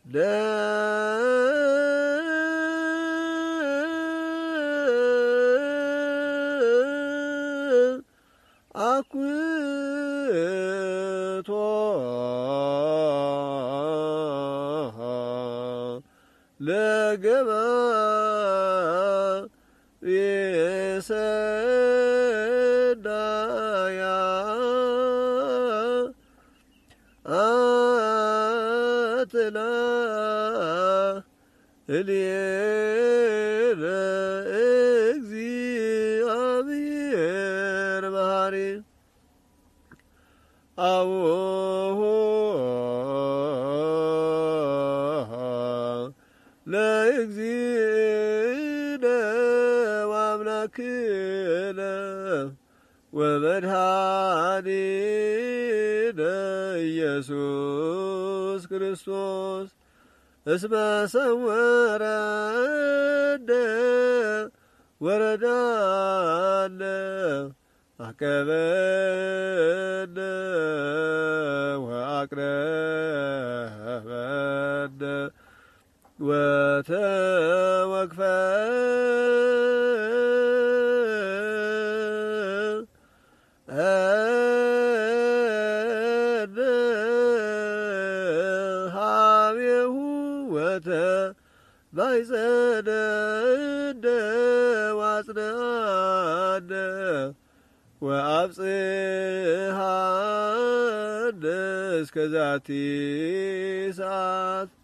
አኩቶ ለገባ የሰዳያ አትላ እልየለ እግዚአብሔር ባህሪ አዎሆ ለእግዚእነ ወአምላክነ ወመድኃኒነ ኢየሱስ ክርስቶስ እስመ ሰወረነ ወረዳነ አቀበነ ወአቅረበነ ወተወክፈ ሀቤሁ ወተባይጸነ ዋጽናነ ወአብጽሐነ እስከ ዛቲ ሰዓት